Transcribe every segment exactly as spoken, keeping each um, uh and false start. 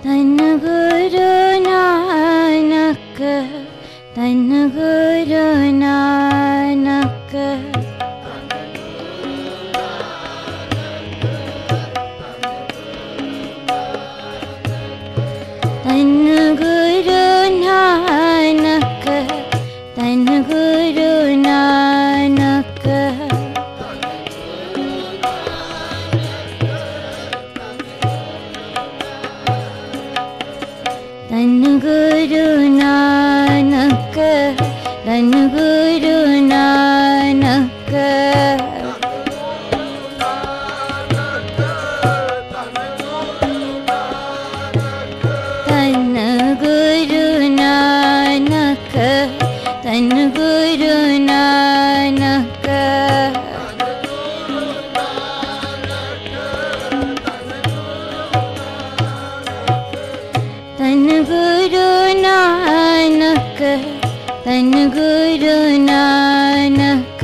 धन गुरु नानक, धन गुरु नानक। धन गुरु नानक, धन गुरु नानक। धन गुरु नानक, धन गुरु नानक। धन गुरु नानक, धन गुरु नानक। धन गुरु नानक, धन गुरु नानक।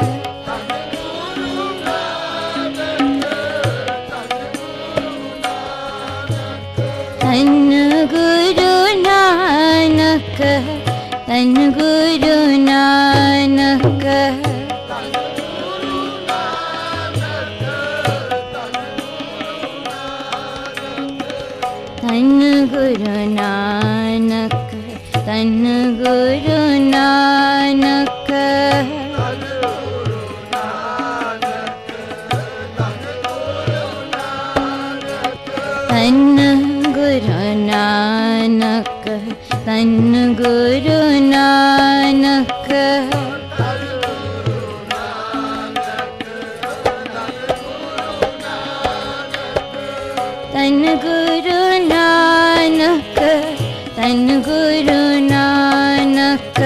धन गुरु नानक, धन गुरु नानक। धन गुरु नानक, धन गुरु नानक। धन गुरु नानक, धन गुरु नानक। धन गुरु नानक, धन गुरु नानक।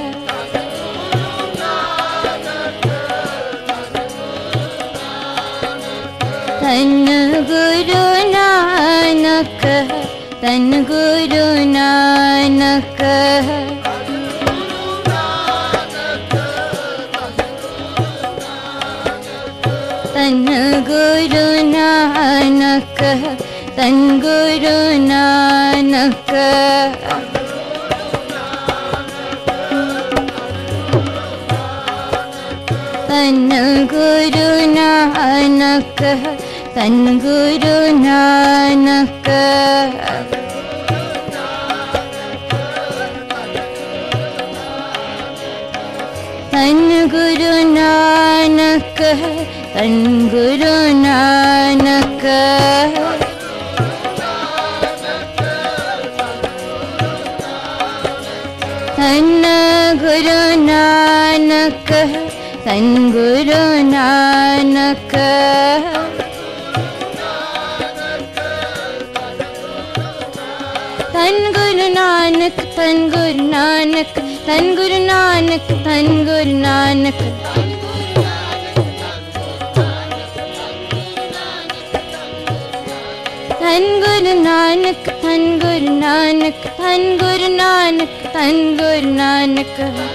धन गुरु नानक, धन गुरु नानक। धन गुरु नानक, धन गुरु नानक। धन गुरु नानक, धन गुरु नानक। धन गुरु नानक, धन गुरु नानक। धन गुरु नानक, धन गुरु नानक। धन गुरु नानक, धन गुरु नानक, धन गुरु नानक, धन गुरु नानक। धन गुरु नानक, धन गुरु नानक, धन गुरु नानक, धन गुरु नानक।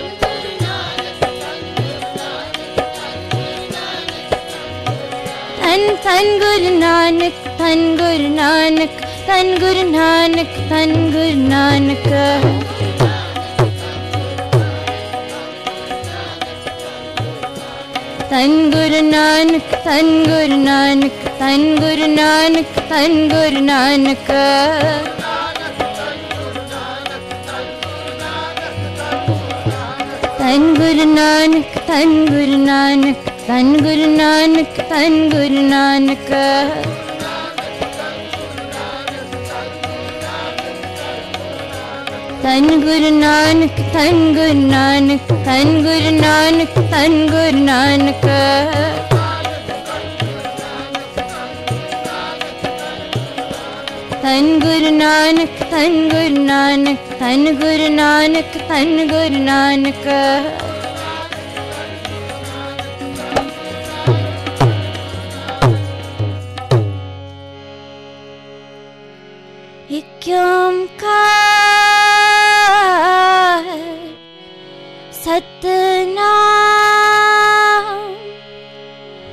धन धन गुरु नानक, धन गुरु नानक, धन गुरु नानक, धन गुरु नानक। धन गुरु नानक, धन गुरु नानक, धन गुरु नानक, धन गुरु नानक। धन गुरु नानक, धन गुरु नानक, धन गुरु नानक, धन गुरु नानक। धन गुरु नानक, धन गुरु नानक, धन गुरु नानक, धन गुरु नानक। धन गुरु नानक, धन गुरु नानक, धन गुरु नानक, धन गुरु नानक। एक ओंकार सतनाम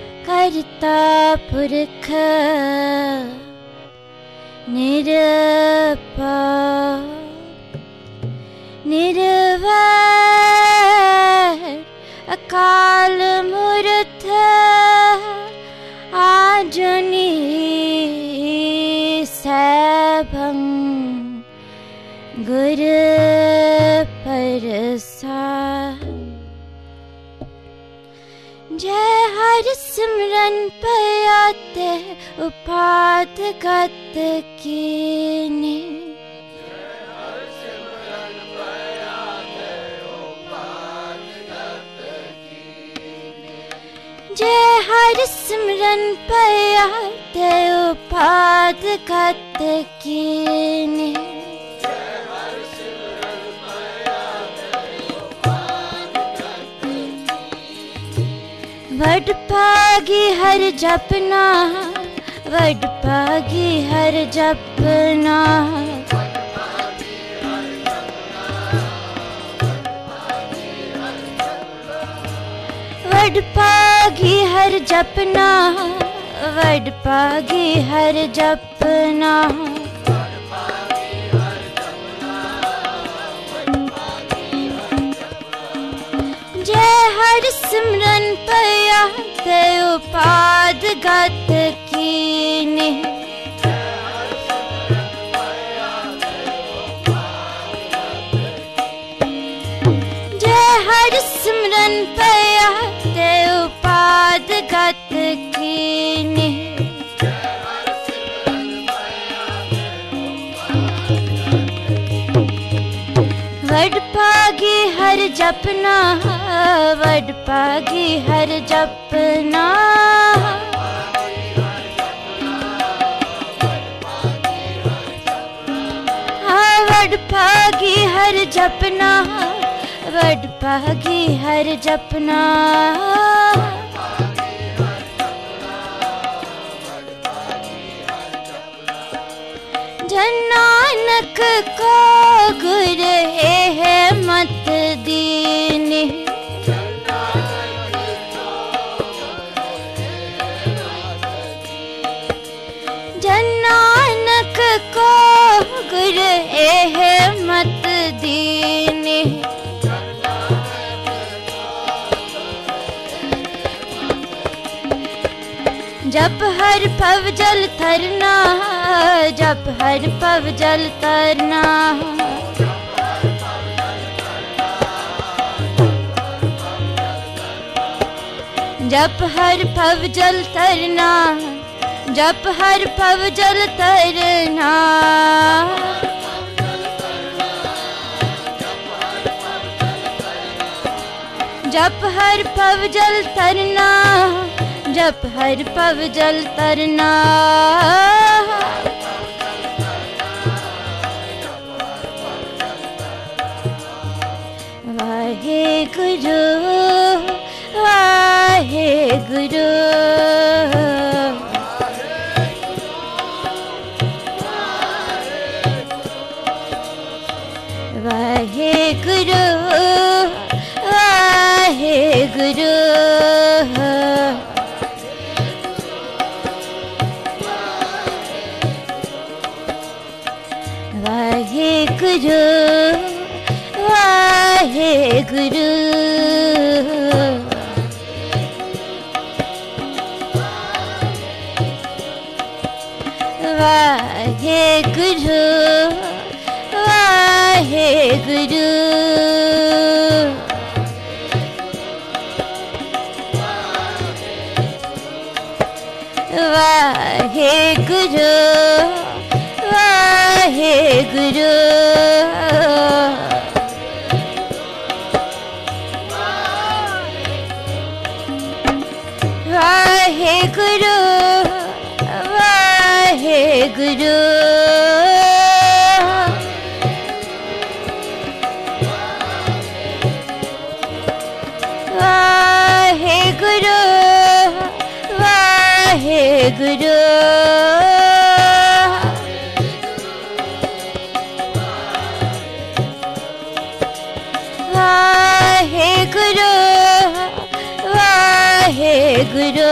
करता पुरख निर निर्वैर अकाल मूर्त आजुनी सैभं गुर प्रसाद। जय हरि सिमरन पयाते उपात गत कीने। जय हरि सिमरन पयाते उपात गत कीने। वड पागी हर जपना, वड पागी हर जपना। वड पागी हर जपना, वड पागी हर जपना। जय हरि सिमरन पयाते उपाद गत कीने। जय हरि सिमरन पयाते उपाद गत कीने। वड पागी हर जपना, वड पागी हर जपना। वड पागी हर जपना, वड पागी हर जपना। जन नानक को गुर है मत दीने। जन नानक को गुर है मत दीने। जप हर पव जल तरना, जप हर पव जल तरना। जप हर पव जल तरना, जप हर पव जल तरना। जप हर पव जल तरना, जप हर पव जल तरना। Wahe Guru Wahe Guru. Wahe Guru Wahe Guru. Wahe Guru Wahe Guru. Wahe Guru Wahe Guru. Wahe Guru Wahe Guru. Wahe Guru Wahe Guru. Wahe Guru Wahe Guru. Wahe Guru Wahe Guru.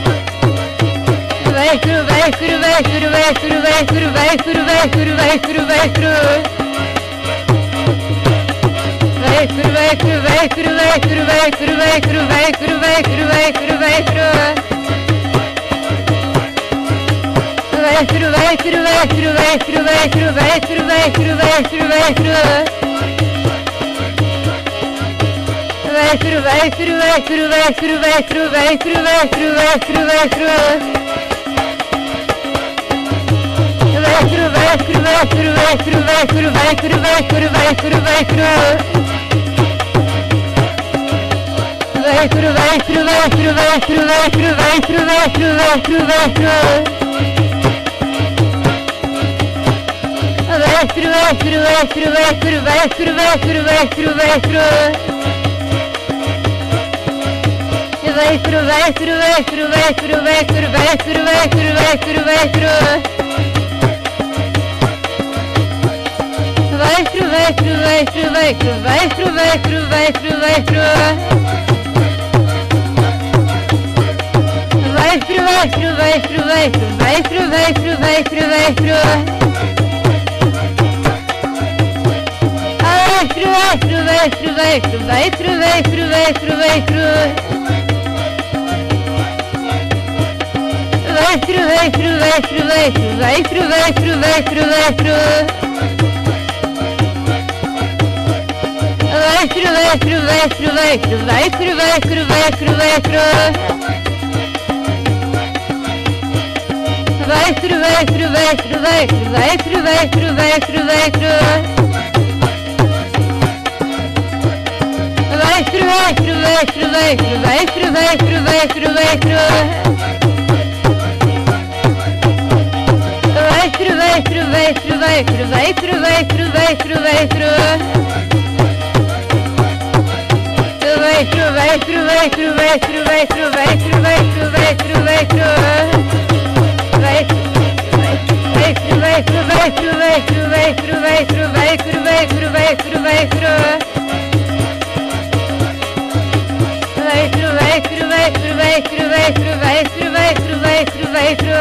Vehkuru, vehkuru, vehkuru, vehkuru, vehkuru, vehkuru, vehkuru, vehkuru. Vehkuru, vehkuru, vehkuru, vehkuru, vehkuru, vehkuru, vehkuru, vehkuru, vehkuru, vehkuru. Vehkuru, vehkuru, vehkuru, vehkuru, vehkuru, vehkuru, vehkuru, vehkuru, vehkuru. Vehkuru, vehkuru, vehkuru, vehkuru, vehkuru, vehkuru, vehkuru, vehkuru, vehkuru. Vehkuru, vehkuru, vehkuru, vehkuru, vehkuru, vehkuru, vehkuru, vehkuru, vehkuru. Vehkuru, vehkuru, vehkuru, vehkuru, vehkuru, vehkuru, vehkuru, vehkuru, vehkuru. Vehkuru, vehkuru, vehkuru, vehkuru, vehkuru, vehkuru, vehkuru, vehkuru. Vehkuru, vehkuru, vehkuru, vehkuru, vehkuru, vehkuru, vehkuru, vehkuru, vehkuru. Vehkuru, vehkuru, vehkuru, vehkuru, vehkuru, vehkuru, vehkuru, vehkuru. Vehkuru, vehkuru, vehkuru, vehkuru, vehkuru, vehkuru, vehkuru, vehkuru. Vehkuru, vehkuru, vehkuru, vehkuru, vehkuru, vehkuru, vehkuru, vehkuru. Vehkuru, vehkuru, vehkuru, vehkuru, vehkuru, vehkuru, vehkuru, vehkuru. Vehkuru, vehkuru, vehkuru, vehkuru, vehkuru, vehkuru, vehkuru, vehkuru. Vehkuru, vehkuru, vehkuru, vehkuru, vehkuru, vehkuru, vehkuru, vehkuru. Vehkuru, vehkuru, vehkuru, vehkuru, vehkuru, vehkuru, vehkuru, vehkuru. Vehkuru, vehkuru, vehkuru, vehkuru, vehkuru, vehkuru, vehkuru, vehkuru. Vehkuru, vehkuru, vehkuru, vehkuru, vehkuru, vehkuru, vehkuru, vehkuru, vehkuru. Vehkuru, vehkuru, vehkuru, vehkuru, vehkuru, vehkuru, vehkuru, vehkuru, vehkuru, vehkuru, vehkuru. Vehkuru, vehkuru, vehkuru, vehkuru, vehkuru, vehkuru, vehkuru, vehkuru, vehkuru.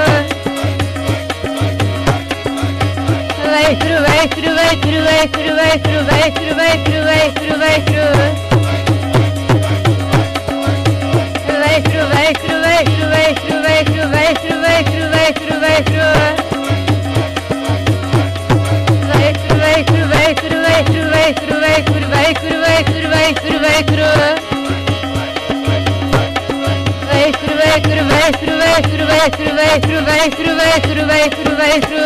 Vehkuru, vehkuru, vehkuru, vehkuru, vehkuru, vehkuru, vehkuru, vehkuru, vehkuru. Vehkuru, vehkuru, vehkuru, vehkuru, vehkuru, vehkuru, vehkuru, vehkuru, vehkuru. Vehkuru, vehkuru, vehkuru, vehkuru, vehkuru, vehkuru, vehkuru, vehkuru, vehkuru, vehkuru. Vehkuru, vehkuru, vehkuru, vehkuru, vehkuru, vehkuru, vehkuru, vehkuru, vehkuru, vehkuru.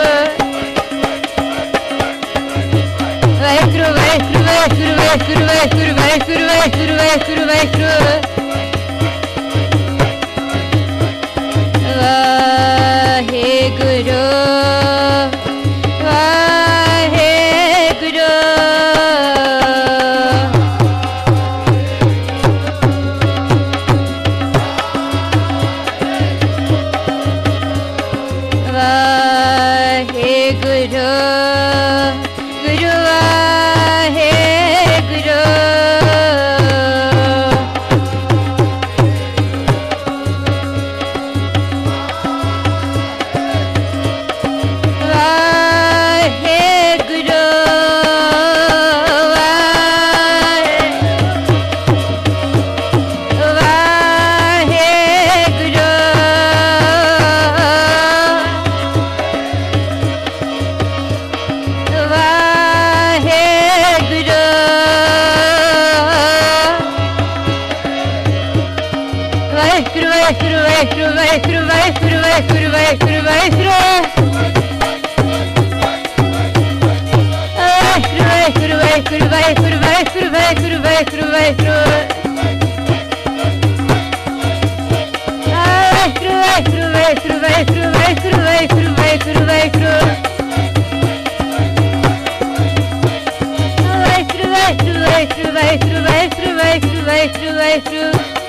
Vehkuru, vehkuru, vehkuru, vehkuru, vehkuru, vehkuru, vehkuru, vehkuru, vehkuru. Vaheguru, Vaheguru. Vaheguru, Guru Vaheguru. Vehkuru, vehkuru, vehkuru, vehkuru, vehkuru, vehkuru, vehkuru. Vehkuru, vehkuru, vehkuru, vehkuru, vehkuru, vehkuru, vehkuru. Vehkuru, vehkuru, vehkuru, vehkuru, vehkuru, vehkuru, vehkuru, vehkuru. Vehkuru, vehkuru, vehkuru, vehkuru, vehkuru, vehkuru, vehkuru, vehkuru.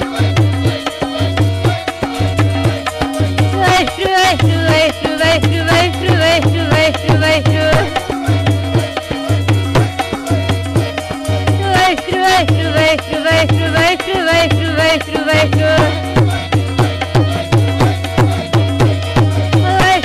Vehkuru, vehkuru, vehkuru, vehkuru, vehkuru, vehkuru, vehkuru, vehkuru. Vehkuru, vehkuru, vehkuru, vehkuru, vehkuru, vehkuru, vehkuru, vehkuru. Vehkuru,